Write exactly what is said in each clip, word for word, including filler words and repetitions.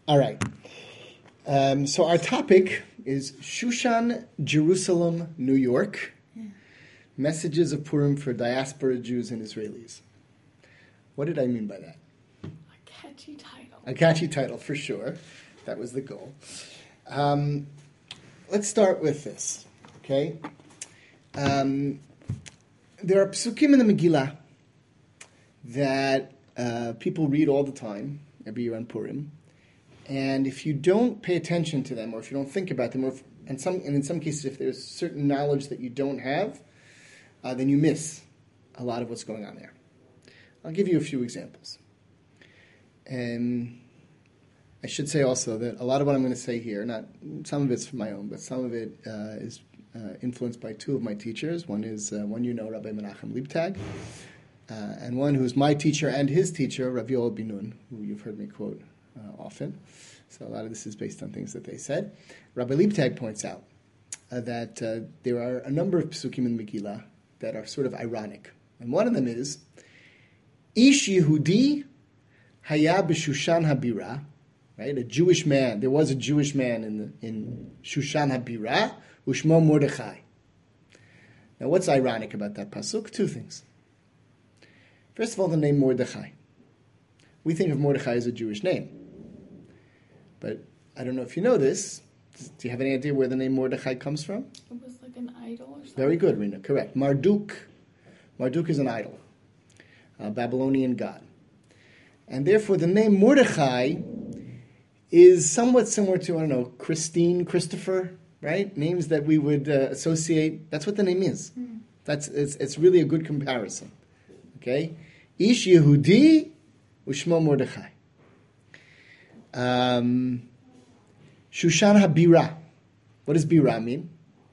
All right. Um, so our topic is Shushan, Jerusalem, New York. Yeah. Messages of Purim for diaspora Jews and Israelis. What did I mean by that? A catchy title. A catchy title, for sure. That was the goal. Um, let's start with this, okay? Um, there are psukim in the Megillah that uh, people read all the time, every year on Purim. And if you don't pay attention to them, or if you don't think about them, or if, and some, and in some cases, if there's certain knowledge that you don't have, uh, then you miss a lot of what's going on there. I'll give you a few examples. And I should say also that a lot of what I'm going to say here, not some of it's from my own, but some of it uh, is uh, influenced by two of my teachers. One is uh, one you know, Rabbi Menachem Leibtag, uh, and one who's my teacher and his teacher, Rav Yoel Bin-Nun, who you've heard me quote Uh, often. So a lot of this is based on things that they said. Rabbi Leibtag points out uh, that uh, there are a number of psukim in Megillah that are sort of ironic. And one of them is, Ish Yehudi haya b'Shushan habira, right? A Jewish man. There was a Jewish man in the, in Shushan habira, ushmo Mordechai. Now what's ironic about that pasuk? Two things. First of all, the name Mordechai. We think of Mordechai as a Jewish name. But I don't know if you know this. Do you have any idea where the name Mordechai comes from? It was like an idol or something. Very good, Rina. Correct. Marduk. Marduk is an idol. A Babylonian god. And therefore the name Mordechai is somewhat similar to, I don't know, Christine, Christopher, right? Names that we would uh, associate. That's what the name is. Mm. That's it's, it's really a good comparison. Okay? Ish Yehudi Ushmo Mordechai. Um, Shushan HaBira. What does Bira mean?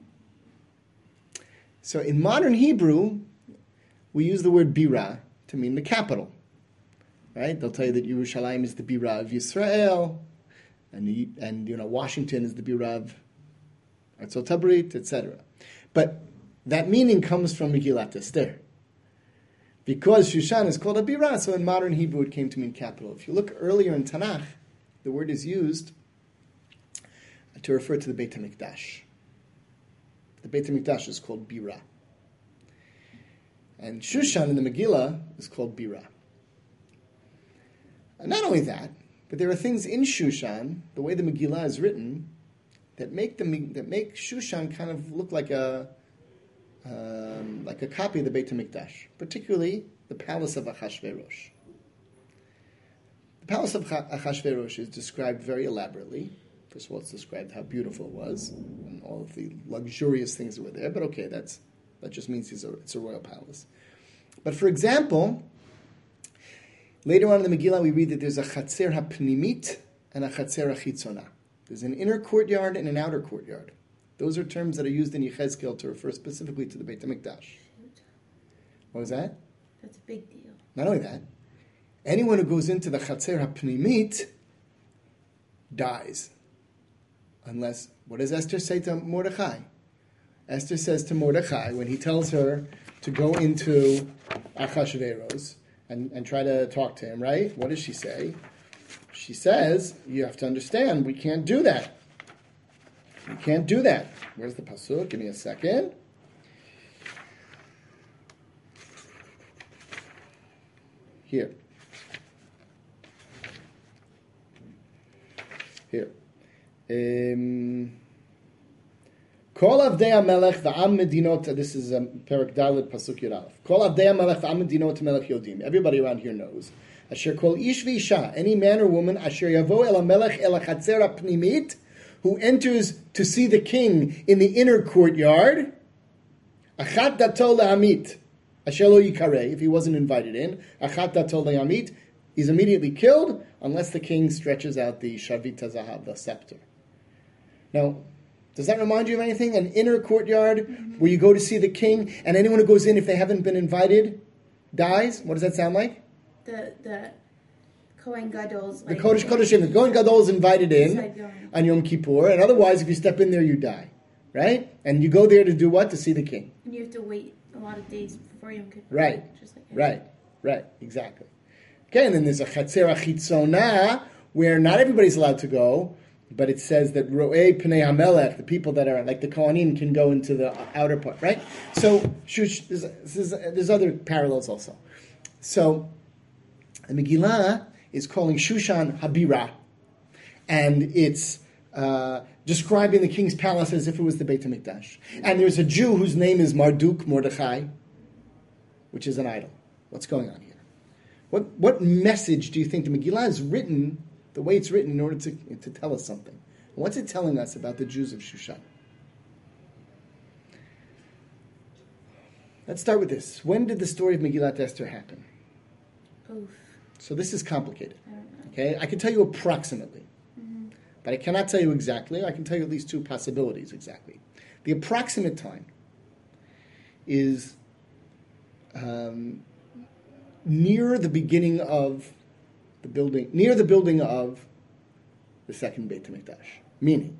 So in modern Hebrew, we use the word Bira to mean the capital. Right? They'll tell you that Yerushalayim is the Bira of Yisrael, and, and you know, Washington is the Bira of Artzot Habrit, et cetera. But that meaning comes from Megillat Esther. Because Shushan is called a Bira, so in modern Hebrew it came to mean capital. If you look earlier in Tanakh, the word is used to refer to the Beit HaMikdash. The Beit HaMikdash is called Bira. And Shushan in the Megillah is called Bira. And not only that, but there are things in Shushan, the way the Megillah is written, that make the that make Shushan kind of look like a Um, like a copy of the Beit HaMikdash, particularly the palace of Achashverosh. The palace of Achashverosh is described very elaborately. First of all, it's described how beautiful it was and all of the luxurious things that were there. But okay, that's that just means it's a, it's a royal palace. But for example, later on in the Megillah, we read that there's a Chatzer HaPnimit and a Chatzer HaChitzona. There's an inner courtyard and an outer courtyard. Those are terms that are used in Yechezkel to refer specifically to the Beit HaMikdash. What was that? That's a big deal. Not only that, anyone who goes into the Chatzer HaPnimit dies. Unless, what does Esther say to Mordechai? Esther says to Mordechai, when he tells her to go into Achashverosh and, and try to talk to him, right? What does she say? She says, you have to understand, we can't do that. You can't do that. Where's the pasuk? Give me a second. Here. Here. Um, Kol avdei HaMelech v'am medinot. This is um, Perak Dalet pasuk Yud. Kol avdei HaMelech v'am medinot melech yodim. Everybody around here knows. Asher kol ish v'isha, any man or woman, asher yavo el HaMelech el HaChatzer HaPnimit, who enters to see the king in the inner courtyard, achat dato lehamit, asher lo yikareh, if he wasn't invited in, achat dato lehamit, he's immediately killed unless the king stretches out the shavit hazahav, the scepter. Now, does that remind you of anything? An inner courtyard mm-hmm. where you go to see the king, and anyone who goes in, if they haven't been invited, dies? What does that sound like? The the Kohen Gadol's... The like, Kodesh Kodeshim. The Kohen Gadol is invited in on Yom Kippur, and otherwise, if you step in there, you die. Right? And you go there to do what? To see the king. And you have to wait a lot of days before Yom Kippur. Right. Just like right. Right. Exactly. Okay, and then there's a Chatzer HaChitzona, where not everybody's allowed to go, but it says that Ro'ei Pnei HaMelech, the people that are like the Kohanim, can go into the outer part, right? So Shush, there's, there's, there's other parallels also. So the Megillah is calling Shushan Habira, and it's uh, describing the king's palace as if it was the Beit HaMikdash. And there's a Jew whose name is Marduk, Mordechai, which is an idol. What's going on here? What what message do you think the Megillah is written the way it's written in order to, to tell us something? What's it telling us about the Jews of Shushan? Let's start with this. When did the story of Megillat Esther happen? Oof. So this is complicated. I don't know. Okay, I can tell you approximately, Mm-hmm. but I cannot tell you exactly. I can tell you at least two possibilities exactly. The approximate time is um, near the beginning of the building, near the building of the second Beit HaMikdash. Meaning,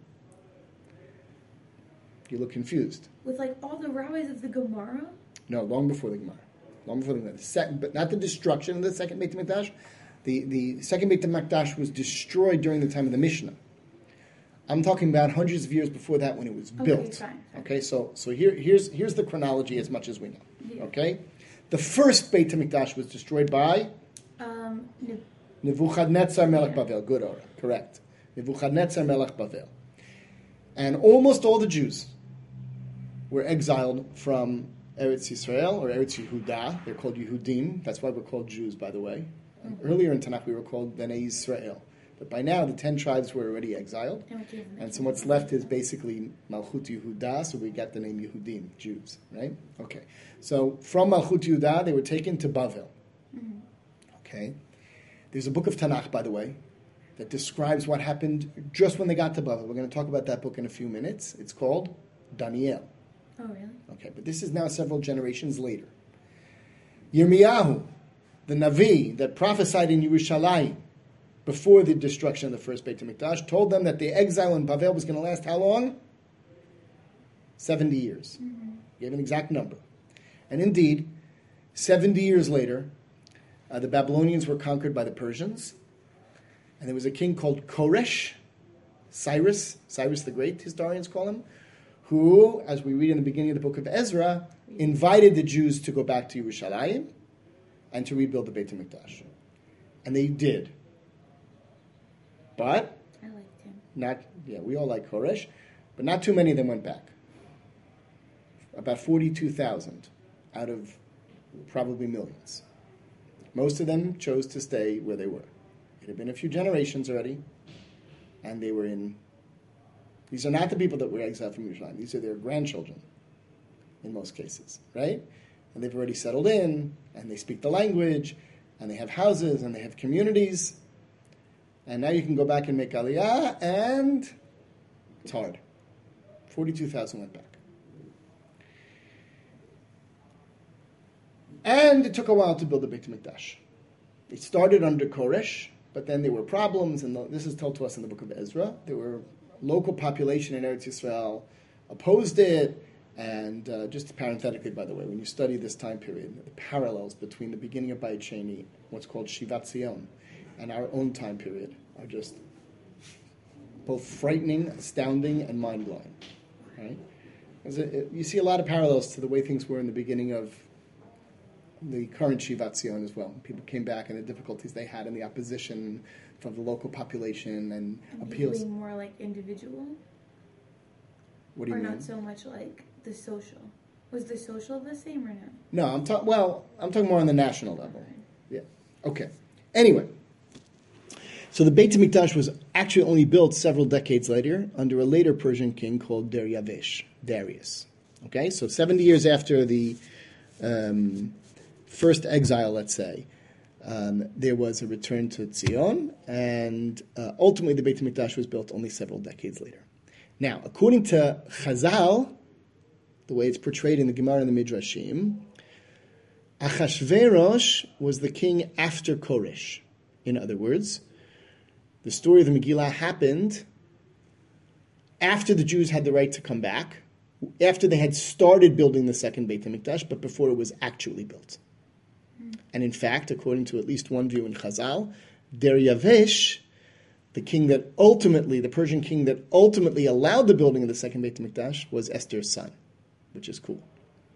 you look confused. With like all the rabbis of the Gemara? No, long before the Gemara. Long before the Gemara. The second, but not the destruction of the second Beit HaMikdash. The, the second Beit HaMikdash was destroyed during the time of the Mishnah. I'm talking about hundreds of years before that when it was Okay, built. fine. Okay, so so here here's here's the chronology as much as we know. Yeah. Okay, the first Beit HaMikdash was destroyed by Um, no. Nebuchadnezzar Melech Yeah. Bavel. Good order, correct. Nebuchadnezzar Melech Bavel, and almost all the Jews were exiled from Eretz Yisrael or Eretz Yehuda. They're called Yehudim. That's why we're called Jews, by the way. Mm-hmm. Earlier in Tanakh, we were called Bnei Yisrael. But by now, the ten tribes were already exiled. And, we gave them And the so what's left is basically Malchut Yehuda, so we get the name Yehudim, Jews, right? Okay. So from Malchut Yehuda, they were taken to Bavel. Mhm. Okay. There's a book of Tanakh, by the way, that describes what happened just when they got to Bavel. We're going to talk about that book in a few minutes. It's called Daniel. Oh, really? Okay, but this is now several generations later. Yirmiyahu, the Navi that prophesied in Yerushalayim before the destruction of the first Beit HaMikdash, told them that the exile in Bavel was going to last how long? seventy years. Mm-hmm. Gave an exact number. And indeed, seventy years later, uh, the Babylonians were conquered by the Persians, and there was a king called Koresh, Cyrus, Cyrus the Great, historians call him, who, as we read in the beginning of the book of Ezra, invited the Jews to go back to Yerushalayim and to rebuild the Beit HaMikdash. And they did. But, I liked him. not, yeah, we all like Koresh, but not too many of them went back. About forty-two thousand out of probably millions. Most of them chose to stay where they were. It had been a few generations already, and they were in... These are not the people that were exiled from Yerushalayim. These are their grandchildren, in most cases, right? And they've already settled in, and they speak the language, and they have houses, and they have communities. And now you can go back and make Aliyah, and it's hard. forty-two thousand went back. And it took a while to build the Beit HaMikdash. It started under Koresh, but then there were problems, and this is told to us in the book of Ezra. There were local population in Eretz Yisrael opposed it, and uh, just parenthetically, by the way, when you study this time period, the parallels between the beginning of Bayit Sheni, what's called Shivat Zion, and our own time period are just both frightening, astounding, and mind-blowing. Right? It, you see a lot of parallels to the way things were in the beginning of the current Shivat Zion as well. People came back and the difficulties they had and the opposition from the local population and, And appeals. being more like individual? What do you or mean? not so much like the social? Was the social the same or no? No, I'm talking. Well, I'm talking more on the national level. Yeah. Okay. Anyway, so the Beit HaMikdash was actually only built several decades later under a later Persian king called Dariavish, Darius. Okay, so seventy years after the um, first exile, let's say, um, there was a return to Zion, and uh, ultimately the Beit HaMikdash was built only several decades later. Now, according to Chazal, the way it's portrayed in the Gemara and the Midrashim, Achashverosh was the king after Koresh. In other words, the story of the Megillah happened after the Jews had the right to come back, after they had started building the second Beit HaMikdash, but before it was actually built. And in fact, according to at least one view in Chazal, Dariavish the king that ultimately, the Persian king that ultimately allowed the building of the second Beit HaMikdash was Esther's son, which is cool.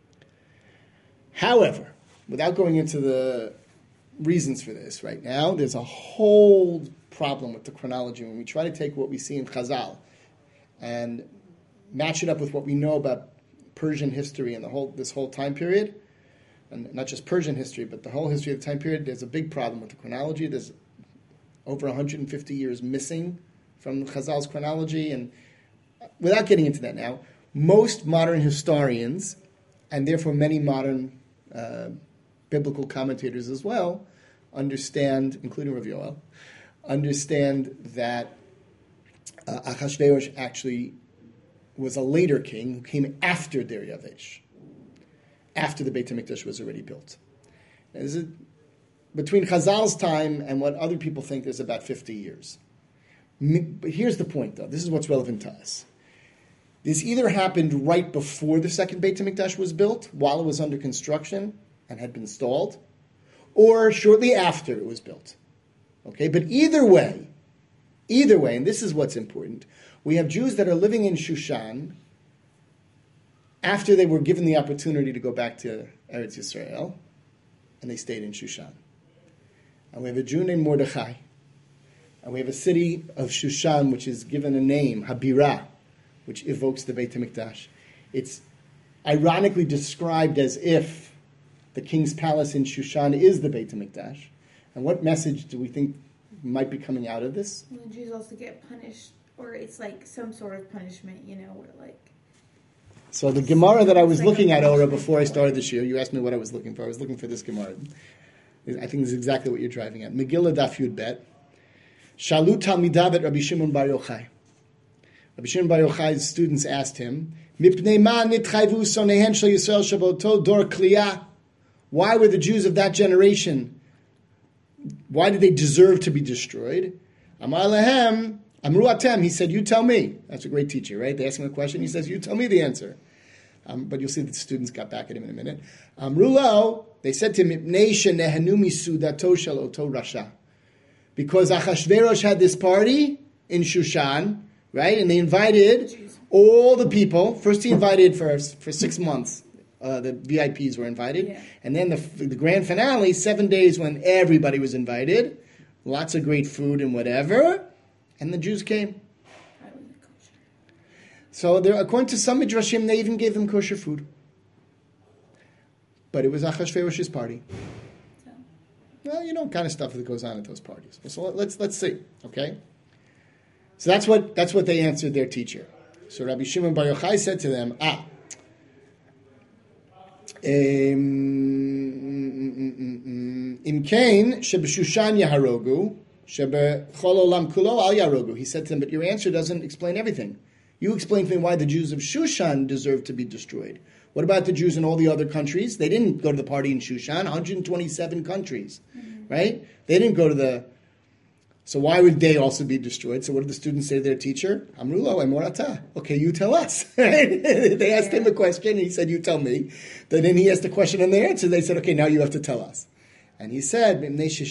However, without going into the reasons for this right now, there's a whole problem with the chronology when we try to take what we see in Chazal and match it up with what we know about Persian history and the whole this whole time period, and not just Persian history, but the whole history of the time period. There's a big problem with the chronology. There's over one hundred fifty years missing from Chazal's chronology, and without getting into that now, most modern historians, and therefore many modern uh, biblical commentators as well, understand, including Rav Yoel, understand that uh, Achashverosh actually was a later king who came after Dariavesh, after the Beit HaMikdash was already built. Now, this is, between Chazal's time and what other people think, there's about fifty years. But here's the point, though. This is what's relevant to us. This either happened right before the second Beit HaMikdash was built, while it was under construction and had been installed, or shortly after it was built. Okay, but either way, either way, and this is what's important, we have Jews that are living in Shushan after they were given the opportunity to go back to Eretz Yisrael, and they stayed in Shushan. And we have a Jew named Mordechai, and we have a city of Shushan which is given a name, Habirah, which evokes the Beit HaMikdash. It's ironically described as if the king's palace in Shushan is the Beit HaMikdash. And what message do we think might be coming out of this? And the Jews also get punished, or it's like some sort of punishment, you know, where like... So the Gemara that I was looking at, Ora, before I started this year, you asked me what I was looking for. I was looking for this Gemara. I think this is exactly what you're driving at. Megillah Daf Yud Bet. Shalu Talmidav et Rabbi Shimon Bar Yochai. Rabbi Shimon Bar Yochai's students asked him, Mipnei ma nitchayvu sonehen shel Yisrael shaboto dor kliyah. Why were the Jews of that generation, why did they deserve to be destroyed? Amar lehem, amru atem, he said, you tell me. That's a great teacher, right? They ask him a question, he says, you tell me the answer. Um, but you'll see that the students got back at him in a minute. Amru lo, they said to him, Mipnei shenehanu misudato shel oto rasha. Because Achashverosh had this party in Shushan, right? And they invited all the people. First he invited for, for six months. Uh, the V I Ps were invited. Yeah. And then the, the grand finale, seven days when everybody was invited. Lots of great food and whatever. And the Jews came. So there, according to some Midrashim, they even gave them kosher food. But it was Achashverosh's party. So. Well, you know what kind of stuff that goes on at those parties. So let's let's see, okay? So that's what that's what they answered their teacher. So Rabbi Shimon Bar Yochai said to them, ah, Im kain shebeshushan yaharogu shebechol olam kulo al yaharogu. He said to them, but your answer doesn't explain everything. You explain to me why the Jews of Shushan deserve to be destroyed. What about the Jews in all the other countries? They didn't go to the party in Shushan, one hundred twenty-seven countries, mm-hmm. right? They didn't go to the... So why would they also be destroyed? So what did the students say to their teacher? Amrulo emorata. Okay, you tell us. They asked yeah. him a question, and he said, you tell me. Then he asked a question, and they answered. They said, okay, now you have to tell us. And he said,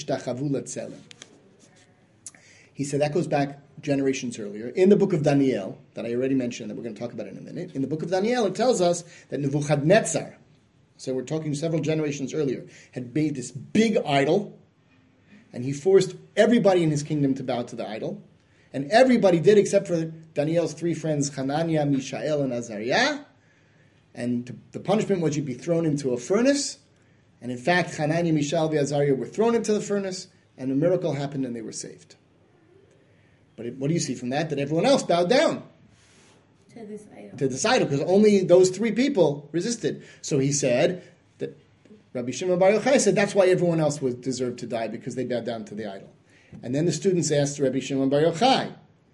he said, that goes back generations earlier. In the book of Daniel, that I already mentioned, that we're going to talk about in a minute, in the book of Daniel, it tells us that Nebuchadnezzar, so we're talking several generations earlier, had made this big idol, and he forced everybody in his kingdom to bow to the idol. And everybody did except for Daniel's three friends, Hananiah, Mishael, and Azariah. And the punishment was you'd be thrown into a furnace. And in fact, Hananiah, Mishael, and Azariah were thrown into the furnace, and a miracle happened and they were saved. But it, what do you see from that? That everyone else bowed down. To this idol. To this idol, because only those three people resisted. So he said that Rabbi Shimon Bar Yochai said that's why everyone else was deserved to die, because they bowed down to the idol. And then the students asked Rabbi Shimon Bar Yochai,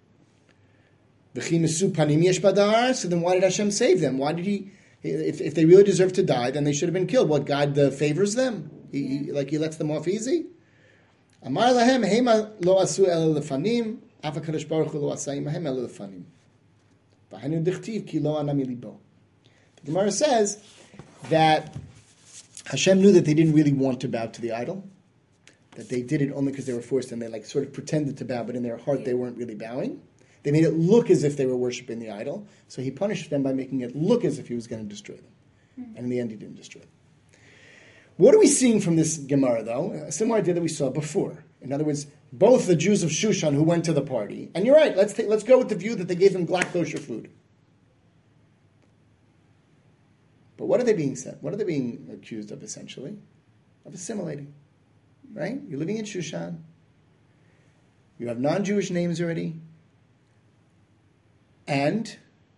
so then why did Hashem save them? Why did he, if, if they really deserve to die, then they should have been killed. What, God uh, favors them? He, yeah. he, like he lets them off easy? Amar lahem, hema lo asu el lefanim, af HaKadosh Baruch Hu lo asa imahem el lefanim. V'hainu dichtiv ki lo anami libo. The Gemara says that Hashem knew that they didn't really want to bow to the idol, that they did it only because they were forced and they like sort of pretended to bow, but in their heart they weren't really bowing. They made it look as if they were worshiping the idol. So he punished them by making it look as if he was going to destroy them. Mm-hmm. And in the end, he didn't destroy them. What are we seeing from this Gemara, though? A similar idea that we saw before. In other words, both the Jews of Shushan who went to the party, and you're right, let's take, let's go with the view that they gave them glatt kosher food. But what are they being said? What are they being accused of, essentially? Of assimilating. Right? You're living in Shushan. You have non-Jewish names already. And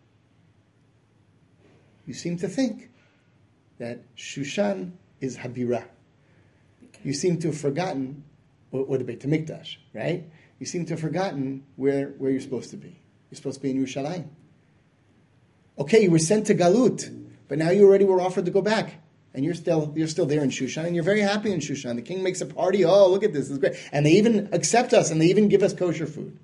you seem to think that Shushan is Habira. You seem to have forgotten, or, or the Beit HaMikdash, right? You seem to have forgotten where, where you're supposed to be. You're supposed to be in Yerushalayim. Okay, you were sent to Galut, but now you already were offered to go back. And you're still you're still there in Shushan, and you're very happy in Shushan. The king makes a party. Oh, look at this. This is great. And they even accept us, and they even give us kosher food.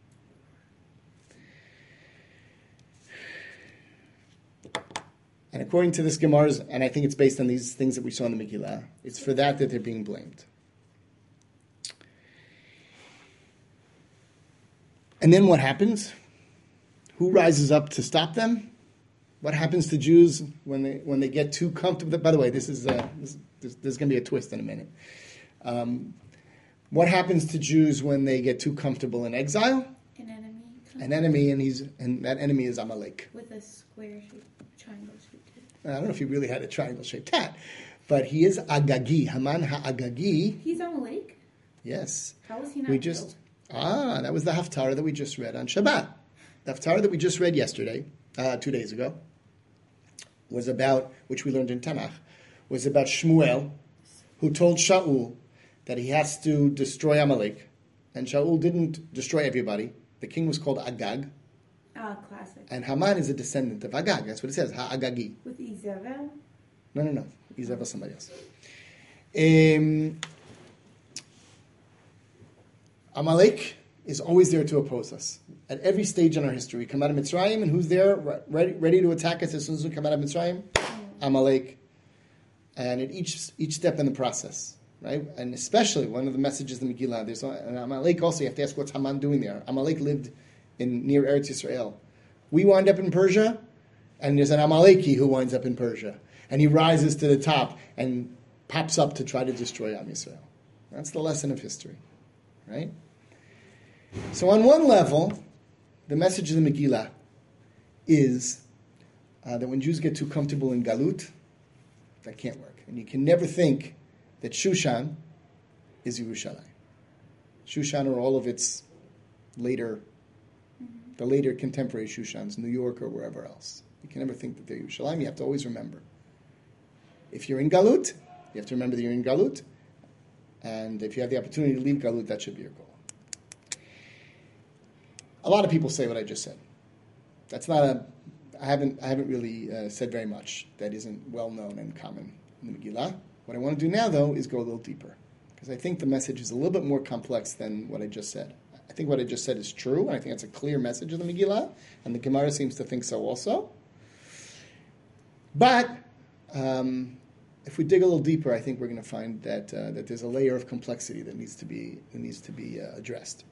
And according to this Gemara's, and I think it's based on these things that we saw in the Megillah, it's for that that they're being blamed. And then what happens? Who rises up to stop them? What happens to Jews when they when they get too comfortable? By the way, this is uh, this, this, there's going to be a twist in a minute. Um, what happens to Jews when they get too comfortable in exile? An enemy. An enemy, and he's and that enemy is Amalek. With a square shape, triangle shape. I don't know if he really had a triangle shaped hat, but he is Agagi. Haman ha'Agagi. He's Amalek. Yes. How was he not We killed? just ah that was the Haftarah that we just read on Shabbat. The Haftarah that we just read yesterday, uh, two days ago. Was about, which we learned in Tanakh, was about Shmuel, who told Shaul that he has to destroy Amalek. And Shaul didn't destroy everybody. The king was called Agag. Ah, classic. And Haman is a descendant of Agag. That's what it says, Ha'agagi. With Izebel? No, no, no. Izebel somebody else. Um, Amalek is always there to oppose us. At every stage in our history, we come out of Mitzrayim, and who's there, ready, ready to attack us as soon as we come out of Mitzrayim? Amalek. And at each each step in the process, right? And especially one of the messages in the Megillah, there's an Amalek also. You have to ask what's Haman doing there. Amalek lived in near Eretz Yisrael. We wind up in Persia, and there's an Amaleki who winds up in Persia, and he rises to the top and pops up to try to destroy Am Yisrael. That's the lesson of history, right? So on one level, the message of the Megillah is uh, that when Jews get too comfortable in Galut, that can't work. And you can never think that Shushan is Yerushalayim. Shushan are all of its later, mm-hmm. the later contemporary Shushans, New York or wherever else. You can never think that they're Yerushalayim. You have to always remember. If you're in Galut, you have to remember that you're in Galut. And if you have the opportunity to leave Galut, that should be your goal. A lot of people say what I just said. That's not a. I haven't. I haven't really uh, said very much that isn't well known and common in the Megillah. What I want to do now, though, is go a little deeper, because I think the message is a little bit more complex than what I just said. I think what I just said is true, and I think that's a clear message of the Megillah, and the Gemara seems to think so also. But um, if we dig a little deeper, I think we're going to find that uh, that there's a layer of complexity that needs to be that needs to be uh, addressed.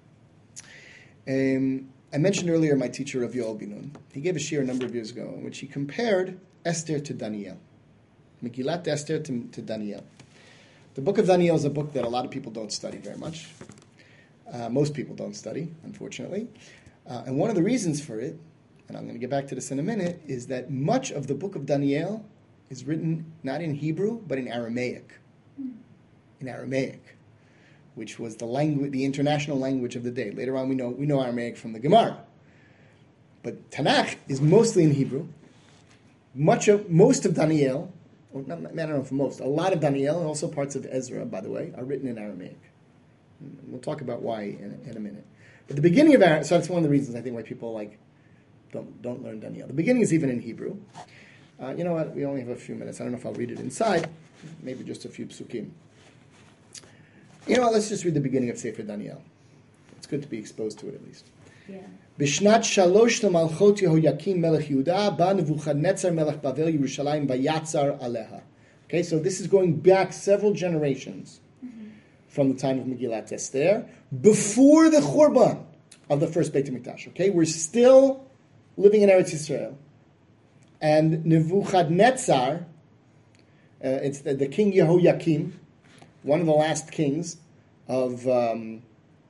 Um, I mentioned earlier my teacher, Rav Yoel Binun. He gave a shiur a number of years ago in which he compared Esther to Daniel. Megillat Esther to, to Daniel. The book of Daniel is a book that a lot of people don't study very much. Uh, most people don't study, unfortunately. Uh, and one of the reasons for it, and I'm going to get back to this in a minute, is that much of the book of Daniel is written not in Hebrew, but in Aramaic. In Aramaic. Which was the language, the international language of the day. Later on, we know we know Aramaic from the Gemara, but Tanakh is mostly in Hebrew. Much of most of Daniel, or not, I don't know for most, a lot of Daniel and also parts of Ezra, by the way, are written in Aramaic. We'll talk about why in, in a minute. But the beginning of Aramaic, so that's one of the reasons I think why people like don't don't learn Daniel. The beginning is even in Hebrew. Uh, you know what? We only have a few minutes. I don't know if I'll read it inside. Maybe just a few psukim. You know what, let's just read the beginning of Sefer Daniel. It's good to be exposed to it at least. Yeah. Bishnat shalosh malchot Yehoyakim melech Yehuda ba Nebuchadnezzar melech Bavel Yerushalayim bayatzar aleha. Okay, so this is going back several generations mm-hmm. from the time of Megillat Esther, before the Churban of the first Beit HaMikdash. Okay, we're still living in Eretz Yisrael. And Nebuchadnezzar, uh, it's the, the king Yehoiakim, one of the last kings of um,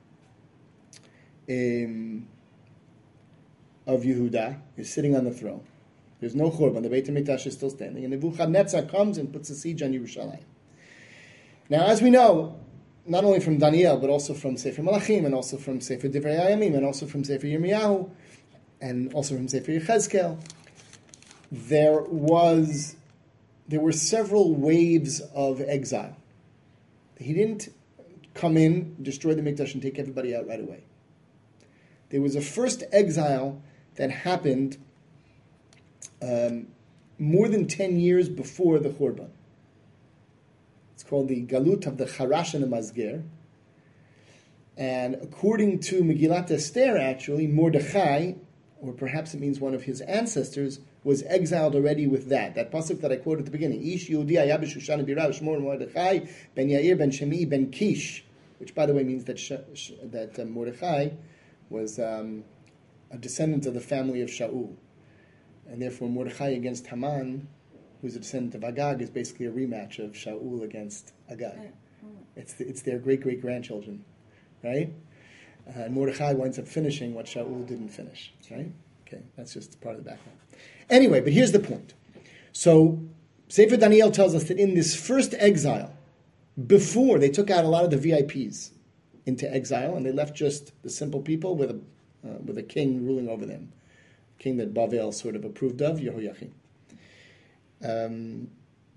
um, of Yehuda, is sitting on the throne. There's no Churban. The Beit HaMikdash is still standing. And Nebuchadnezzar comes and puts a siege on Yerushalayim. Now, as we know, not only from Daniel, but also from Sefer Malachim, and also from Sefer Divrei Hayamim, and also from Sefer Yirmiyahu, and also from Sefer Yechezkel, there was, there were several waves of exile. He didn't come in, destroy the Mikdash, and take everybody out right away. There was a first exile that happened um, more than ten years before the Churban. It's called the Galut of the Charash and the Mazger. And according to Megillat Esther, actually, Mordechai, or perhaps it means one of his ancestors, was exiled already with that. That pasuk that I quoted at the beginning, Ish Yehudi Haya b'Shushan b'Ira Shmuel Mordechai ben Yair ben Shemi ben Kish, which, by the way, means that Sh- Sh- that uh, Mordechai was um, a descendant of the family of Shaul. And therefore Mordechai against Haman, who's a descendant of Agag, is basically a rematch of Shaul against Agag. It's the, it's their great-great-grandchildren, right? Uh, and Mordechai winds up finishing what Shaul didn't finish, right? Okay, that's just part of the background. Anyway, but here's the point. So, Sefer Daniel tells us that in this first exile, before they took out a lot of the V I Ps into exile, and they left just the simple people with a uh, with a king ruling over them, a king that Bavel sort of approved of, Yehoiakim. Um,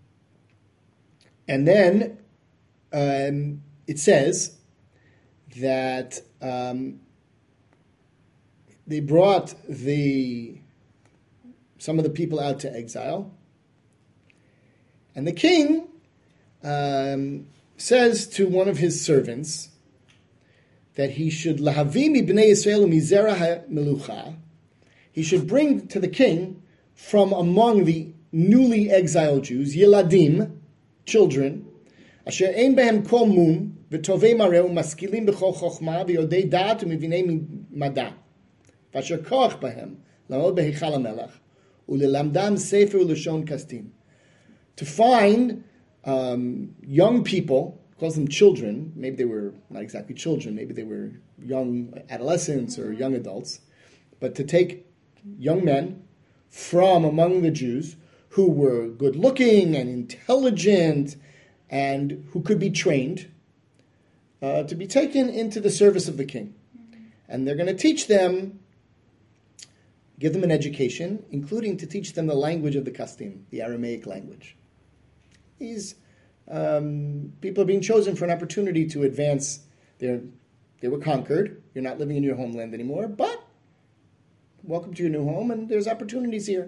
and then um, it says that um, they brought the some of the people out to exile, and the king um, says to one of his servants that he should lahavim ibnei Yisrael mizera melucha. He should bring to the king from among the newly exiled Jews yeladim, children, asher ein behem kol mum v'tovei mareu maskilim b'chol chochma v'yodei da'at u'mivinei mada v'asher koach behem la'od behichal hamelach u'lelamdam sefer u'lashon kastim. To find um, young people, calls them children, maybe they were not exactly children, maybe they were young adolescents or young adults, but to take young men from among the Jews who were good-looking and intelligent and who could be trained uh, to be taken into the service of the king. And they're going to teach them, give them an education, including to teach them the language of the Kastim, the Aramaic language. These um, people are being chosen for an opportunity to advance. They're, they were conquered. You're not living in your homeland anymore, but welcome to your new home, and there's opportunities here.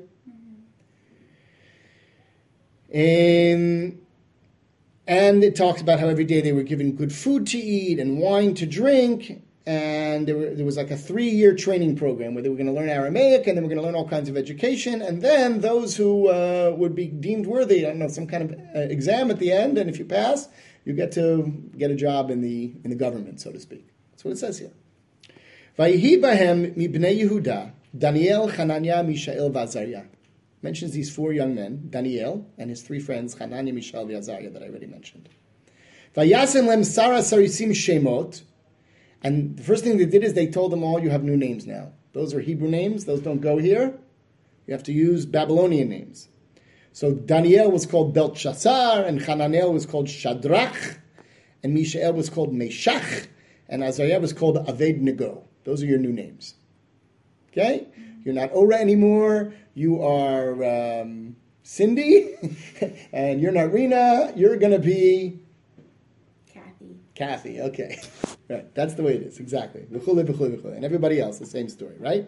Um, and it talks about how every day they were given good food to eat and wine to drink, and there, were, there was like a three-year training program where they were going to learn Aramaic, and they were going to learn all kinds of education, and then those who uh, would be deemed worthy, I don't know, some kind of uh, exam at the end, and if you pass, you get to get a job in the in the government, so to speak. That's what it says here. Vayihi bahem mibnei Yehuda, Daniel, Hananiah, Mishael, v'Azariah. Mentions these four young men, Daniel and his three friends, Hananiah, Mishael, and Azariah, that I already mentioned. Vayasem lem Sara Sarisim Shemot. And the first thing they did is they told them all, you have new names now. Those are Hebrew names. Those don't go here. You have to use Babylonian names. So Daniel was called Belteshazzar, and Hananiah was called Shadrach, and Mishael was called Meshach, and Azariah was called Aved-Nego. Those are your new names. Okay? You're not Ora anymore. You are um, Cindy, and you're not Rena. You're going to be Kathy. Kathy, okay. Right, that's the way it is, exactly. And everybody else, the same story, right?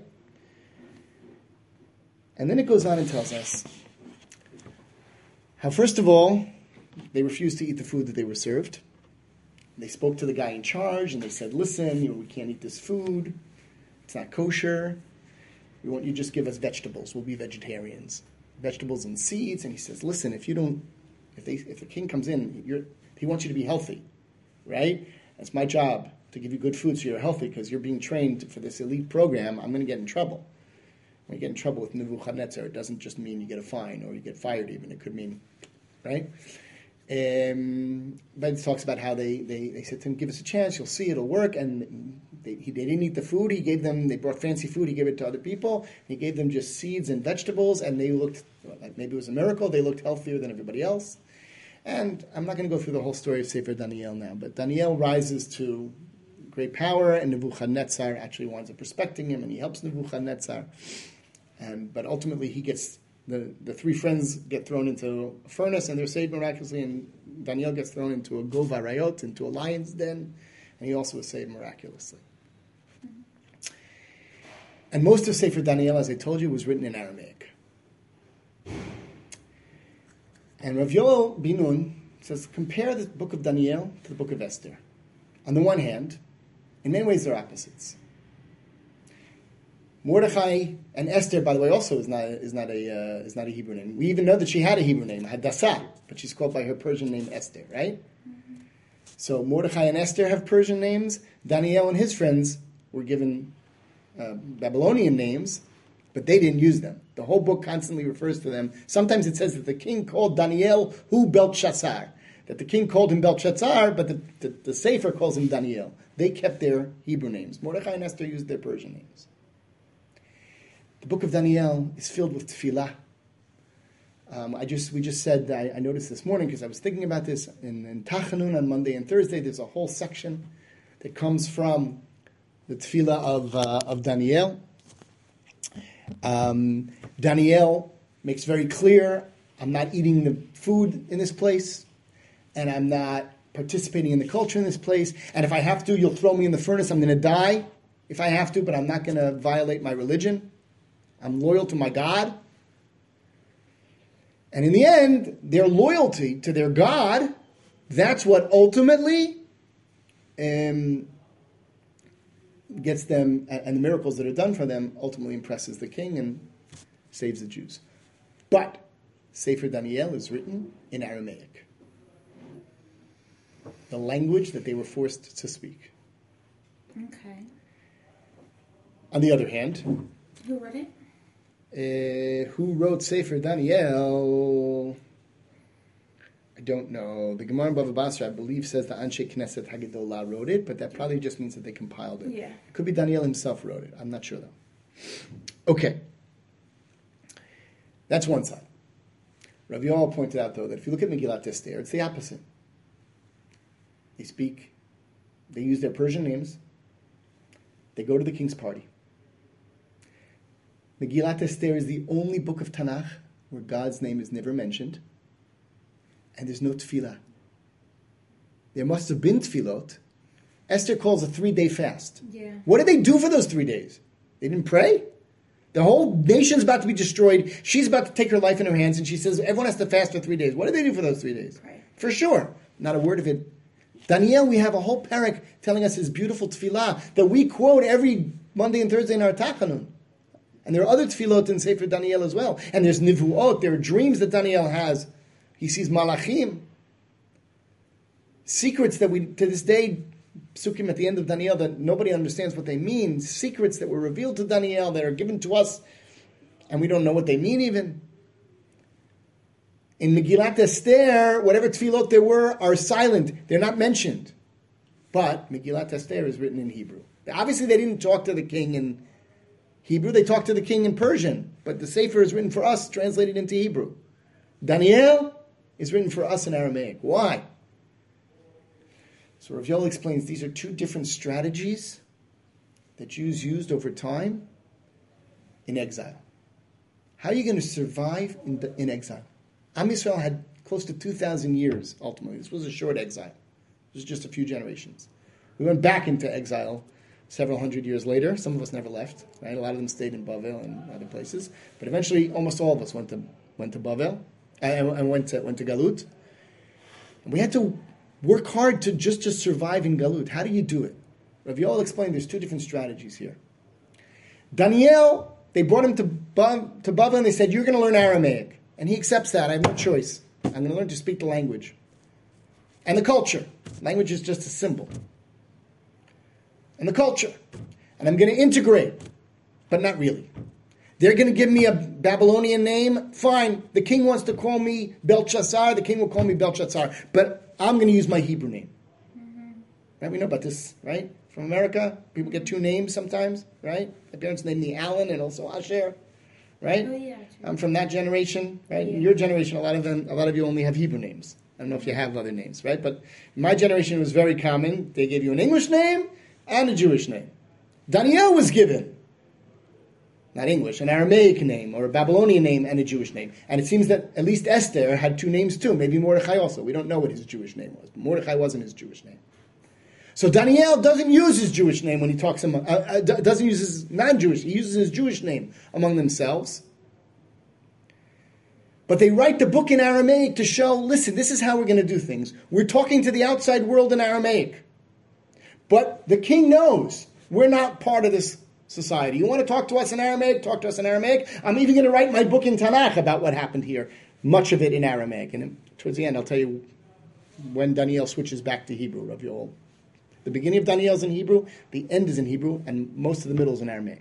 And then it goes on and tells us how, first of all, they refused to eat the food that they were served. They spoke to the guy in charge, and they said, listen, you know, we can't eat this food. It's not kosher. We want you to just give us vegetables. We'll be vegetarians. Vegetables and seeds. And he says, listen, if you don't, if they, if the king comes in, you're, he wants you to be healthy. right? It's my job to give you good food so you're healthy because you're being trained for this elite program. I'm going to get in trouble. When you get in trouble with Nebuchadnezzar, it doesn't just mean you get a fine or you get fired even. It could mean, right? Um, but it talks about how they, they, they said to him, give us a chance, you'll see, it'll work. And they, he, they didn't eat the food. He gave them, they brought fancy food, he gave it to other people. He gave them just seeds and vegetables, and they looked, like maybe it was a miracle, they looked healthier than everybody else. And I'm not going to go through the whole story of Sefer Daniel now, but Daniel rises to great power, and Nebuchadnezzar actually winds up respecting him, and he helps Nebuchadnezzar. And, but ultimately he gets... The, the three friends get thrown into a furnace and they're saved miraculously, and Daniel gets thrown into a gov harayot, into a lion's den, and he also is saved miraculously. Mm-hmm. And most of Sefer Daniel, as I told you, was written in Aramaic. And Rav Yoel bin Nun says, compare the book of Daniel to the book of Esther. On the one hand, in many ways they're opposites. Mordechai and Esther, by the way, also is not is not a uh, is not a Hebrew name. We even know that she had a Hebrew name, Hadassah, but she's called by her Persian name Esther, right? Mm-hmm. So Mordechai and Esther have Persian names. Daniel and his friends were given uh, Babylonian names, but they didn't use them. The whole book constantly refers to them. Sometimes it says that the king called Daniel who Belteshazzar, that the king called him Belteshazzar, but the, the, the Sefer calls him Daniel. They kept their Hebrew names. Mordechai and Esther used their Persian names. The book of Daniel is filled with tefillah. Um, I just we just said I, I noticed this morning because I was thinking about this in, in Tachanun on Monday and Thursday. There's a whole section that comes from the tefillah of uh, of Daniel. Um, Daniel makes very clear, I'm not eating the food in this place, and I'm not participating in the culture in this place. And if I have to, you'll throw me in the furnace. I'm going to die if I have to, but I'm not going to violate my religion. I'm loyal to my God. And in the end, their loyalty to their God, that's what ultimately um, gets them, and the miracles that are done for them, ultimately impresses the king and saves the Jews. But Sefer Daniel is written in Aramaic, the language that they were forced to speak. Okay. On the other hand... Who wrote it? Uh, who wrote Sefer Daniel? I don't know. The Gemara in Bava Basra, I believe, says that Anshe Knesset Haggadolah wrote it, but that probably just means that they compiled it. Yeah. It could be Daniel himself wrote it. I'm not sure, though. Okay. That's one side. Rav Yoel pointed out, though, that if you look at Megillat Esther, it's the opposite. They speak, they use their Persian names, they go to the king's party. Megillat Esther is the only book of Tanakh where God's name is never mentioned, and there's no tefillah. There must have been tefillot. Esther calls a three-day fast. Yeah. What did they do for those three days? They didn't pray? The whole nation's about to be destroyed. She's about to take her life in her hands, and she says everyone has to fast for three days. What did they do for those three days? Pray. For sure. Not a word of it. Daniel, we have a whole parak telling us his beautiful tefillah that we quote every Monday and Thursday in our Tachanun. And there are other tefillot in Sefer Daniel as well. And there's nivuot, there are dreams that Daniel has. He sees malachim. Secrets that we, to this day, psukim at the end of Daniel, that nobody understands what they mean. Secrets that were revealed to Daniel, that are given to us, and we don't know what they mean even. In Megillat Esther, whatever tefillot there were are silent. They're not mentioned. But Megillat Esther is written in Hebrew. Obviously they didn't talk to the king in Hebrew, they talked to the king in Persian, but the Sefer is written for us, translated into Hebrew. Daniel is written for us in Aramaic. Why? So Rav Yoel explains these are two different strategies that Jews used over time in exile. How are you going to survive in, the, in exile? Am Yisrael had close to two thousand years, ultimately. This was a short exile. This was just a few generations. We went back into exile several hundred years later. Some of us never left. Right? A lot of them stayed in Bavel and other places. But eventually, almost all of us went to went to Bavel uh, and went to went to Galut. And we had to work hard to just to survive in Galut. How do you do it? Rav Yoel explained there's two different strategies here. Daniel, they brought him to ba- to Bavel and they said, "You're going to learn Aramaic," and he accepts that. I have no choice. I'm going to learn to speak the language. and the culture. Language is just a symbol. And the culture. And I'm going to integrate, but not really. They're going to give me a Babylonian name. Fine. The king wants to call me Belshazzar. The king will call me Belshazzar. But I'm going to use my Hebrew name. Mm-hmm. Right? We know about this, right? From America, people get two names sometimes, right? My parents named me Alan and also Asher, right? Oh, yeah, true. I'm from that generation, right? Yeah. In your generation, a lot of them, a lot of you only have Hebrew names. I don't know if you have other names, right? But in my generation, it was very common. They gave you an English name and a Jewish name. Daniel was given, not English, an Aramaic name or a Babylonian name and a Jewish name. And it seems that at least Esther had two names too. Maybe Mordechai also. We don't know what his Jewish name was. But Mordechai wasn't his Jewish name. So Daniel doesn't use his Jewish name when he talks among, uh, uh, doesn't use his non-Jewish. He uses his Jewish name among themselves. But they write the book in Aramaic to show, listen, this is how we're going to do things. We're talking to the outside world in Aramaic. But the king knows we're not part of this society. You want to talk to us in Aramaic? Talk to us in Aramaic. I'm even going to write my book in Tanakh about what happened here. Much of it in Aramaic. And towards the end, I'll tell you when Daniel switches back to Hebrew, Rav Yoel. The beginning of Daniel is in Hebrew, the end is in Hebrew, and most of the middle is in Aramaic.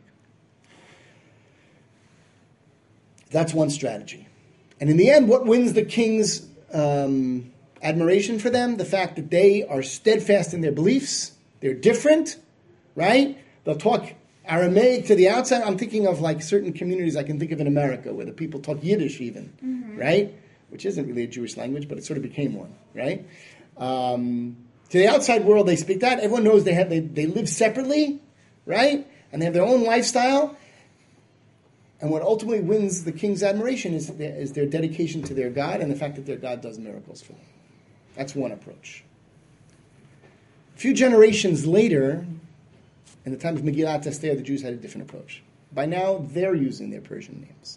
That's one strategy. And in the end, what wins the king's um, admiration for them? The fact that they are steadfast in their beliefs. They're different, right? They'll talk Aramaic to the outside. I'm thinking of like certain communities I can think of in America where the people talk Yiddish even, mm-hmm. right? Which isn't really a Jewish language, but it sort of became one, right? Um... To the outside world, they speak that. Everyone knows they have they, they live separately, right? And they have their own lifestyle. And what ultimately wins the king's admiration is, is their dedication to their God and the fact that their God does miracles for them. That's one approach. A few generations later, in the time of Megillat Esther, the Jews had a different approach. By now, they're using their Persian names.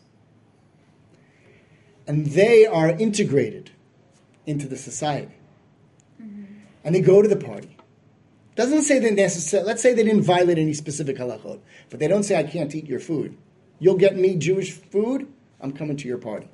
And they are integrated into the society. And they go to the party. Doesn't say they necessarily, let's say they didn't violate any specific halachot, but they don't say, I can't eat your food. You'll get me Jewish food, I'm coming to your party.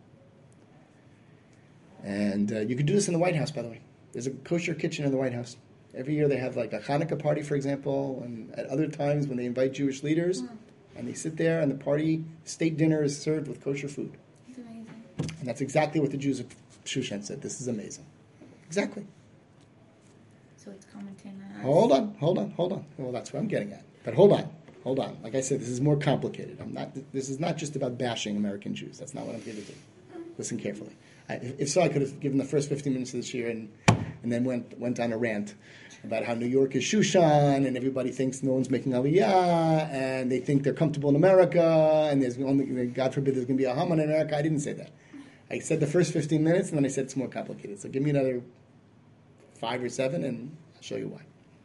And uh, you can do this in the White House, by the way. There's a kosher kitchen in the White House. Every year they have like a Hanukkah party, for example, and at other times when they invite Jewish leaders, mm. and they sit there and the party, state dinner is served with kosher food. That's amazing. And that's exactly what the Jews of Shushan said. This is amazing. Exactly. So it's commenting on us. Hold on, hold on, hold on. Well, that's what I'm getting at. But hold on, hold on. Like I said, this is more complicated. I'm not. This is not just about bashing American Jews. That's not what I'm here to do. Listen carefully. I, if, if so, I could have given the first fifteen minutes of this year and and then went went on a rant about how New York is Shushan and everybody thinks no one's making Aliyah and they think they're comfortable in America and there's only, God forbid, there's going to be a Haman in America. I didn't say that. I said the first fifteen minutes and then I said it's more complicated. So give me another five or seven, and I'll show you why.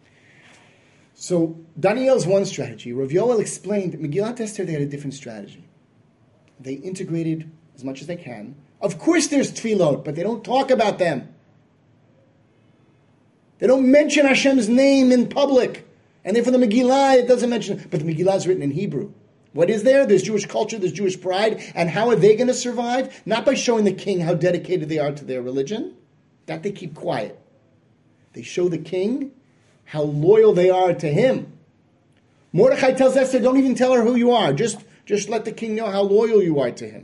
So Daniel's one strategy. Rav Yoel explained that Megillat Esther, they had a different strategy. They integrated as much as they can. Of course there's tefillot, but they don't talk about them. They don't mention Hashem's name in public. And then for the Megillah, it doesn't mention, but the Megillah is written in Hebrew. What is there? There's Jewish culture, there's Jewish pride. And how are they going to survive? Not by showing the king how dedicated they are to their religion. That they keep quiet. They show the king how loyal they are to him. Mordechai tells Esther, don't even tell her who you are. Just, just let the king know how loyal you are to him.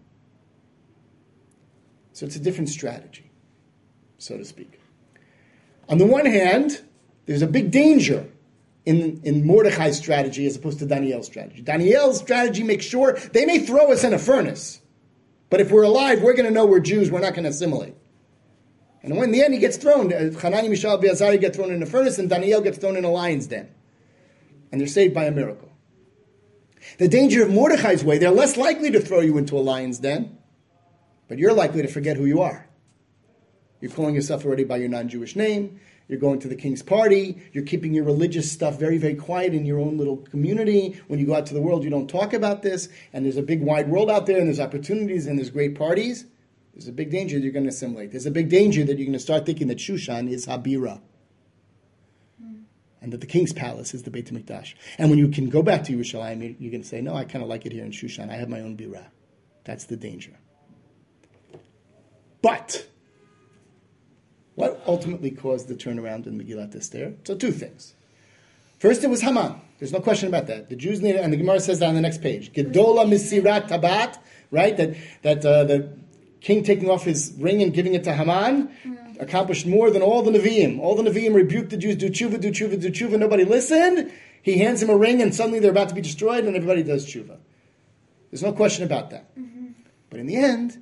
So it's a different strategy, so to speak. On the one hand, there's a big danger in, in Mordechai's strategy as opposed to Daniel's strategy. Daniel's strategy makes sure they may throw us in a furnace, but if we're alive, we're going to know we're Jews, we're not going to assimilate. And when in the end he gets thrown, Hanani, Mishael, Azariah get thrown in a furnace, and Daniel gets thrown in a lion's den. And they're saved by a miracle. The danger of Mordechai's way, they're less likely to throw you into a lion's den, but you're likely to forget who you are. You're calling yourself already by your non-Jewish name, you're going to the king's party, you're keeping your religious stuff very, very quiet in your own little community. When you go out to the world, you don't talk about this, and there's a big wide world out there, and there's opportunities, and there's great parties. There's a big danger that you're going to assimilate. There's a big danger that you're going to start thinking that Shushan is Habira. Mm. And that the king's palace is the Beit HaMikdash. And when you can go back to Yerushalayim, you're going to say, no, I kind of like it here in Shushan. I have my own Bira. That's the danger. But, what, what ultimately caused the turnaround in Megillat Esther? So two things. First, it was Haman. There's no question about that. The Jews needed, and the Gemara says that on the next page. Gedola misirat tabat, right? That that uh, the king taking off his ring and giving it to Haman mm. accomplished more than all the Nevi'im. All the Nevi'im rebuked the Jews, do tshuva, do tshuva, do tshuva. Nobody listened. He hands him a ring, and suddenly they're about to be destroyed, and everybody does tshuva. There's no question about that. Mm-hmm. But in the end,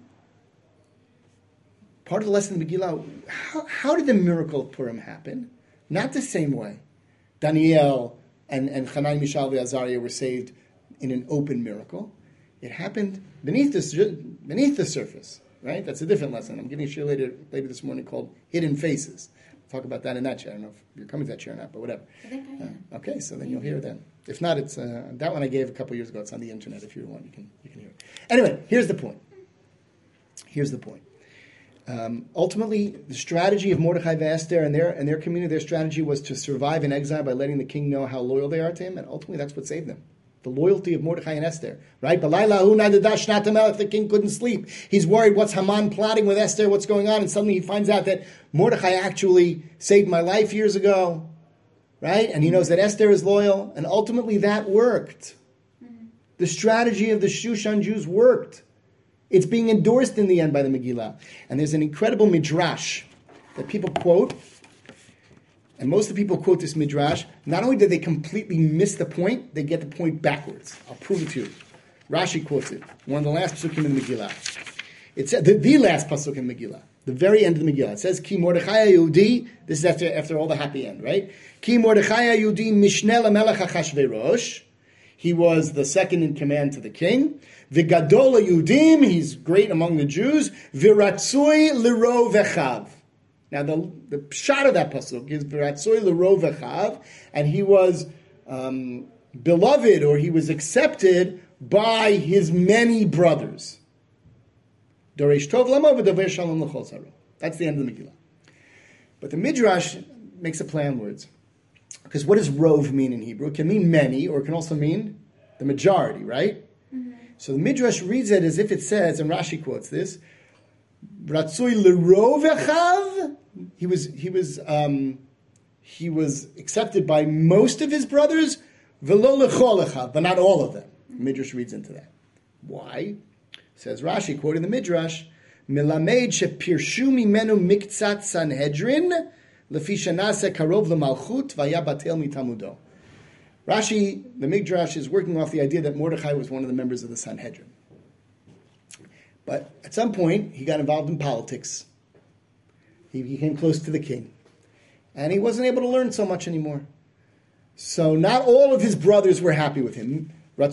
part of the lesson of Megillah, how, how did the miracle of Purim happen? Not the same way. Daniel and, and Hanai, Mishael, and Azariah were saved in an open miracle. It happened beneath the, beneath the surface, right? That's a different lesson. I'm giving a share later, later this morning called Hidden Faces. We'll talk about that in that chair. I don't know if you're coming to that chair or not, but whatever. I think I am. Uh, okay, so then you'll hear it then. If not, it's uh, that one I gave a couple years ago. It's on the internet. If you want, you can you can hear it. Anyway, here's the point. Here's the point. Um, ultimately, the strategy of Mordechai and Esther and their and their community, their strategy was to survive in exile by letting the king know how loyal they are to him, and ultimately that's what saved them. The loyalty of Mordechai and Esther, right? The king couldn't sleep. He's worried, what's Haman plotting with Esther, what's going on, and suddenly he finds out that Mordechai actually saved my life years ago, right? And he knows that Esther is loyal, and ultimately that worked. Mm-hmm. The strategy of the Shushan Jews worked. It's being endorsed in the end by the Megillah. And there's an incredible midrash that people quote, and most of the people quote this midrash. Not only did they completely miss the point, they get the point backwards. I'll prove it to you. Rashi quotes it, one of the last pasukim in the Megillah. It's the, the last pasuk in Megillah, the very end of the Megillah. It says, Ki Mordechai Yehudi, this is after, after all the happy end, right? Ki Mordechai Yehudi mishneh lamelech Achashverosh. He was the second in command to the king. V'gadol Yehudim, he's great among the Jews. V'ratzui l'ro v'chav. Now the the shot of that pasuk is v'ratzui l'ro v'chav, and he was um, beloved, or he was accepted by his many brothers. Doresh tov lamo v'dover shalom l'chol tzaro. That's the end of the Megillah. But the Midrash makes a play on words. Because what does rov mean in Hebrew? It can mean many, or it can also mean the majority, right? Mm-hmm. So the Midrash reads it as if it says, and Rashi quotes this, Ratzui l'rov echav. He was he was um, he was accepted by most of his brothers, v'lo l'chol echav, but not all of them. The Midrash reads into that. Why? Says Rashi, quoting the Midrash, Melamed shepirshu mimenu miktzat Sanhedrin. Rashi, the Midrash, is working off the idea that Mordechai was one of the members of the Sanhedrin. But at some point, he got involved in politics. He became close to the king. And he wasn't able to learn so much anymore. So not all of his brothers were happy with him. Some of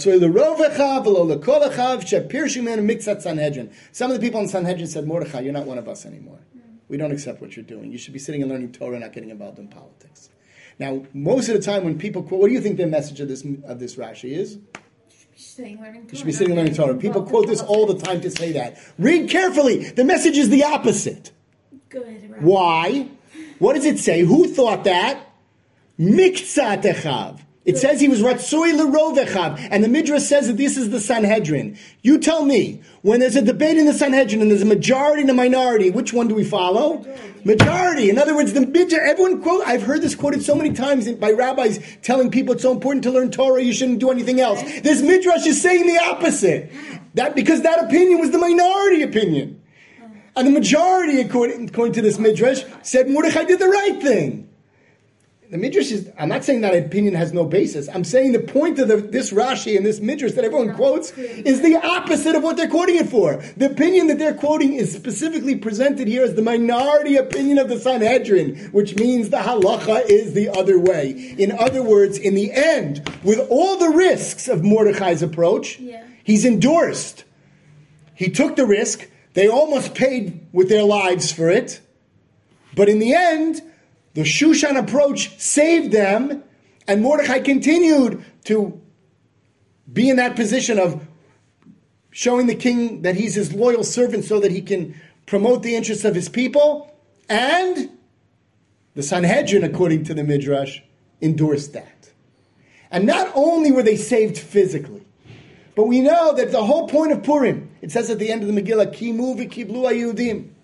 the people in Sanhedrin said, Mordechai, you're not one of us anymore. We don't accept what you're doing. You should be sitting and learning Torah, not getting involved in politics. Now, most of the time when people quote, what do you think the message of this of this Rashi is? You should be sitting learning Torah. You should be sitting and learning Torah. People quote this all the time to say that. Read carefully. The message is the opposite. Good. Right. Why? What does it say? Who thought that? Miktzat echav. It says he was Ratzui l'rov echav, and the Midrash says that this is the Sanhedrin. You tell me, when there's a debate in the Sanhedrin and there's a majority and a minority, which one do we follow? Majority. majority. In other words, the Midrash, everyone quote, I've heard this quoted so many times by rabbis telling people it's so important to learn Torah, you shouldn't do anything else. This Midrash is saying the opposite. That because that opinion was the minority opinion. And the majority, according, according to this Midrash, said Mordechai did the right thing. The Midrash is, I'm not saying that opinion has no basis. I'm saying the point of the, this Rashi and this Midrash that everyone quotes is the opposite of what they're quoting it for. The opinion that they're quoting is specifically presented here as the minority opinion of the Sanhedrin, which means the halacha is the other way. In other words, in the end, with all the risks of Mordechai's approach, yeah. he's endorsed. He took the risk. They almost paid with their lives for it. But in the end, the Shushan approach saved them, and Mordechai continued to be in that position of showing the king that he's his loyal servant so that he can promote the interests of his people. And the Sanhedrin, according to the Midrash, endorsed that. And not only were they saved physically, but we know that the whole point of Purim, it says at the end of the Megillah, Kimu v'kiblu hayudim.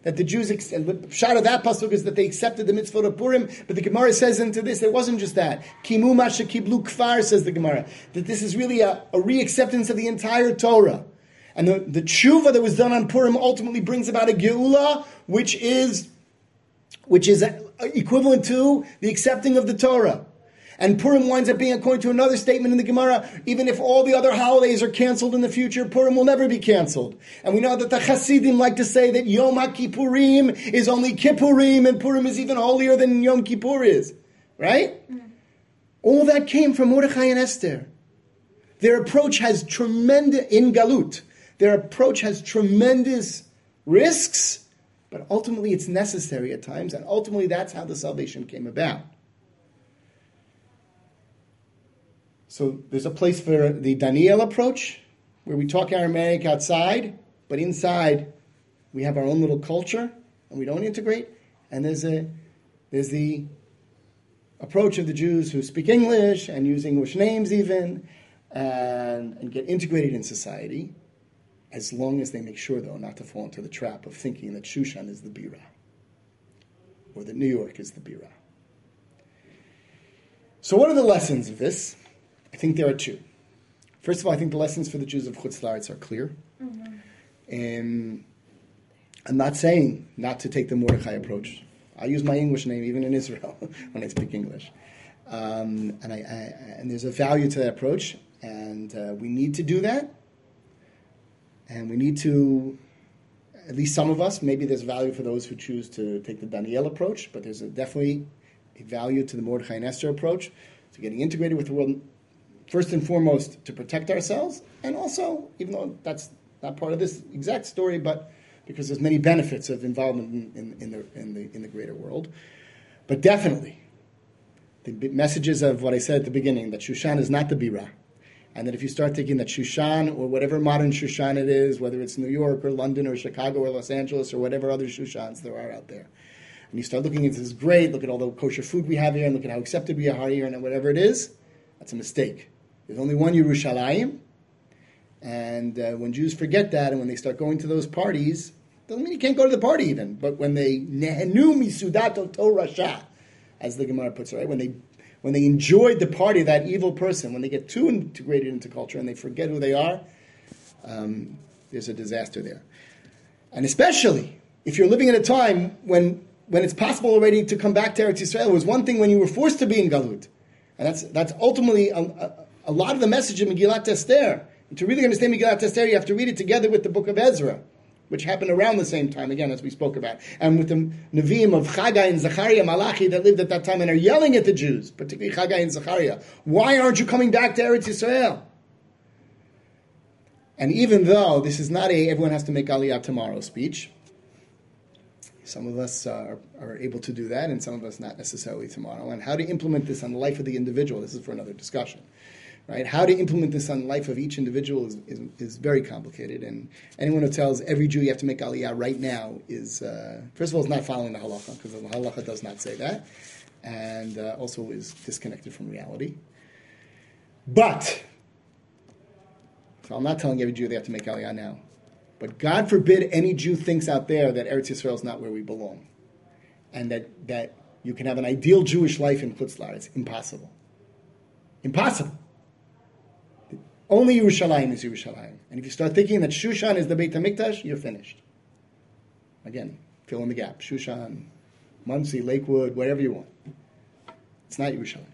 that the Jews, ex- and the shot of that pasuk is that they accepted the mitzvah of Purim, but the Gemara says into this, it wasn't just that. Kimu masha kiblu kfar, says the Gemara, that this is really a, a re-acceptance of the entire Torah. And the, the tshuva that was done on Purim ultimately brings about a geula, which is, which is equivalent to the accepting of the Torah. And Purim winds up being, according to another statement in the Gemara, even if all the other holidays are canceled in the future, Purim will never be canceled. And we know that the Hasidim like to say that Yom HaKippurim is only Kippurim, and Purim is even holier than Yom Kippur is. Right? Mm. All that came from Mordechai and Esther. Their approach has tremendous, in Galut, their approach has tremendous risks, but ultimately it's necessary at times, and ultimately that's how the salvation came about. So there's a place for the Daniel approach, where we talk Aramaic outside, but inside we have our own little culture, and we don't integrate. And there's a there's the approach of the Jews who speak English and use English names even, and, and get integrated in society, as long as they make sure, though, not to fall into the trap of thinking that Shushan is the Bira, or that New York is the Bira. So what are the lessons of this? I think there are two. First of all, I think the lessons for the Jews of Chutz La'aretz are clear. Mm-hmm. And I'm not saying not to take the Mordechai approach. I use my English name even in Israel when I speak English. Um, and, I, I, and there's a value to that approach, and uh, we need to do that. And we need to, at least some of us, maybe there's value for those who choose to take the Daniel approach, but there's a, definitely a value to the Mordechai and Esther approach, to getting integrated with the world. First and foremost, to protect ourselves, and also, even though that's not part of this exact story, but because there's many benefits of involvement in, in, in the in the in the greater world. But definitely, the messages of what I said at the beginning, that Shushan is not the Bira, and that if you start thinking that Shushan, or whatever modern Shushan it is, whether it's New York or London or Chicago or Los Angeles or whatever other Shushans there are out there, and you start looking at this is great, look at all the kosher food we have here, and look at how accepted we are here, and whatever it is, that's a mistake. There's only one Yerushalayim, and uh, when Jews forget that, and when they start going to those parties, doesn't mean you can't go to the party even, but when they nehenu misudato Torah, as the Gemara puts it, right? When they when they enjoyed the party of that evil person, when they get too integrated into culture and they forget who they are, um, there's a disaster there. And especially if you're living in a time when when it's possible already to come back to Eretz Yisrael. It was one thing when you were forced to be in Galut, and that's that's ultimately a, a, a lot of the message of Megillat Esther. And to really understand Megillat Esther, you have to read it together with the book of Ezra, which happened around the same time, again, as we spoke about. And with the Nevi'im of Chagai and Zechariah, Malachi, that lived at that time and are yelling at the Jews, particularly Chagai and Zechariah, why aren't you coming back to Eretz Yisrael? And even though this is not a everyone has to make Aliyah tomorrow speech, some of us uh, are, are able to do that, and some of us not necessarily tomorrow. And how to implement this on the life of the individual, this is for another discussion. Right? How to implement this on the life of each individual is, is, is very complicated. And anyone who tells every Jew you have to make Aliyah right now is, uh, first of all, is not following the halacha, because the halacha does not say that, and uh, also is disconnected from reality. But, so I'm not telling every Jew they have to make Aliyah now. But God forbid any Jew thinks out there that Eretz Yisrael is not where we belong, and that, that you can have an ideal Jewish life in Chutz La'aretz. It's impossible. Impossible. Only Yerushalayim is Yerushalayim. And if you start thinking that Shushan is the Beit HaMikdash, you're finished. Again, fill in the gap. Shushan, Monsey, Lakewood, whatever you want. It's not Yerushalayim.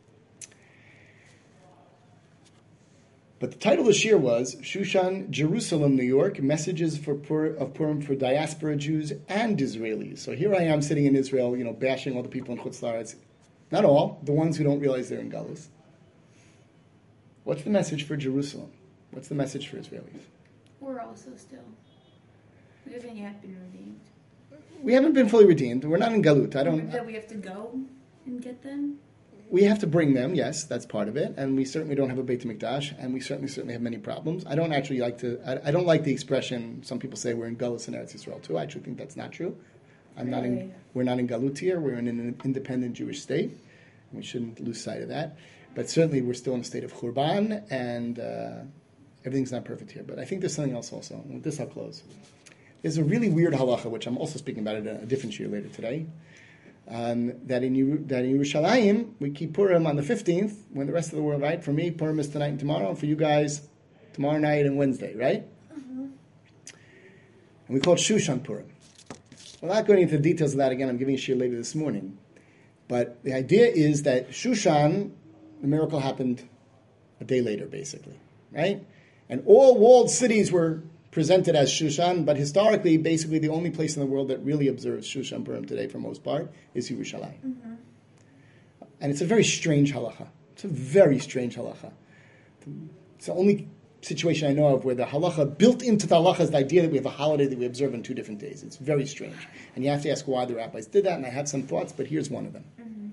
But the title of the shir was Shushan, Jerusalem, New York, Messages for Pur- of Purim for Diaspora Jews and Israelis. So here I am sitting in Israel, you know, bashing all the people in Chutz La'aretz. Not all, the ones who don't realize they're in Galus. What's the message for Jerusalem? What's the message for Israelis? We're also still. We haven't yet been redeemed. We haven't been fully redeemed. We're not in Galut. I don't. That we have to go and get them. We have to bring them. Yes, that's part of it. And we certainly don't have a Beit HaMikdash, and we certainly certainly have many problems. I don't actually like to. I, I don't like the expression. Some people say we're in Galus in Eretz Yisrael too. I actually think that's not true. I'm really? not in. We're not in Galut here. We're in an independent Jewish state, and we shouldn't lose sight of that. But certainly we're still in a state of Churban, and uh, everything's not perfect here. But I think there's something else also. And with this, I'll close. is a really weird halacha, which I'm also speaking about in a different year later today. Um, that in Yeru- that in Yerushalayim we keep Purim on the fifteenth, when the rest of the world, right? For me, Purim is tonight and tomorrow, and for you guys, tomorrow night and Wednesday, right? Mm-hmm. And we call it Shushan Purim. Well, not going into the details of that again. I'm giving a shir later this morning, but the idea is that Shushan, the miracle happened a day later, basically, right? And all walled cities were presented as Shushan, but historically, basically, the only place in the world that really observes Shushan Purim today, for most part, is Yerushalayim. Mm-hmm. And it's a very strange halacha. It's a very strange halacha. It's the only situation I know of where the halacha, built into the halacha, is the idea that we have a holiday that we observe on two different days. It's very strange. And you have to ask why the rabbis did that, and I have some thoughts, but here's one of them. Mm-hmm.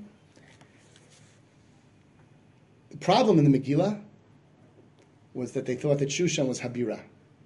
The problem in the Megillah was that they thought that Shushan was Habira.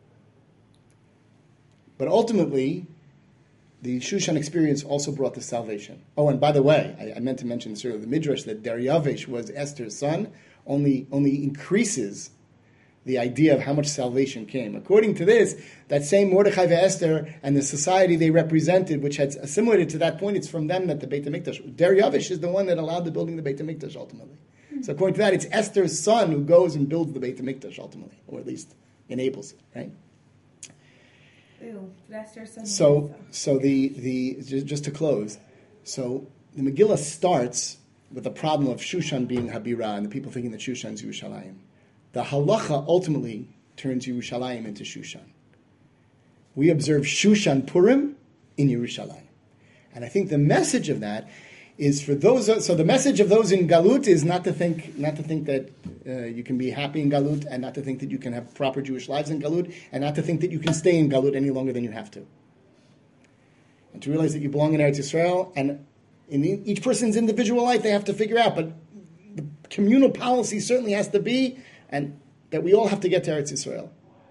But ultimately, the Shushan experience also brought the salvation. Oh, and by the way, I, I meant to mention this earlier, the Midrash that Daryavish was Esther's son only, only increases the idea of how much salvation came. According to this, that same Mordechai Esther and the society they represented, which had assimilated to that point, it's from them that the Beit HaMikdash, Daryavish is the one that allowed the building of the Beit HaMikdash ultimately. Mm-hmm. So according to that, it's Esther's son who goes and builds the Beit HaMikdash ultimately, or at least enables it, right? Ew, so, so the, the just, just to close, so the Megillah starts with the problem of Shushan being Habira and the people thinking that Shushan is Yerushalayim. The halacha ultimately turns Yerushalayim into Shushan. We observe Shushan Purim in Yerushalayim. And I think the message of that is for those, so the message of those in Galut is not to think, not to think that uh, you can be happy in Galut, and not to think that you can have proper Jewish lives in Galut, and not to think that you can stay in Galut any longer than you have to. And to realize that you belong in Eretz Yisrael, and in each person's individual life they have to figure out, but the communal policy certainly has to be, and that we all have to get to Eretz Yisrael.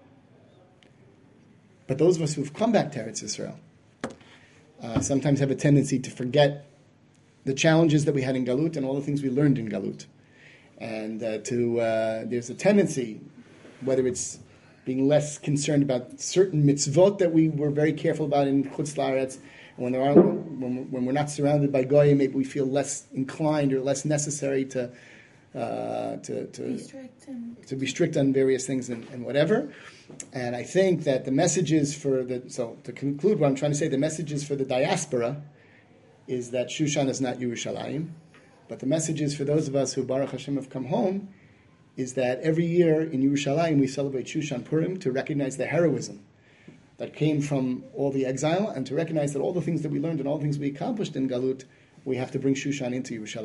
But those of us who've come back to Eretz Yisrael uh, sometimes have a tendency to forget the challenges that we had in Galut and all the things we learned in Galut. And uh, to uh, there's a tendency, whether it's being less concerned about certain mitzvot that we were very careful about in Chutz La'aretz, and when there are when we're, when we're not surrounded by goyim, maybe we feel less inclined or less necessary to uh, to to be strict, and... to be strict on various things and, and whatever. And I think that the messages for the so to conclude what I'm trying to say, the messages for the diaspora is that Shushan is not Yerushalayim, but the messages for those of us who Baruch Hashem have come home is that every year in Yerushalayim we celebrate Shushan Purim to recognize the heroism that came from all the exile, and to recognize that all the things that we learned and all the things we accomplished in Galut, we have to bring Shushan into Yerushalayim.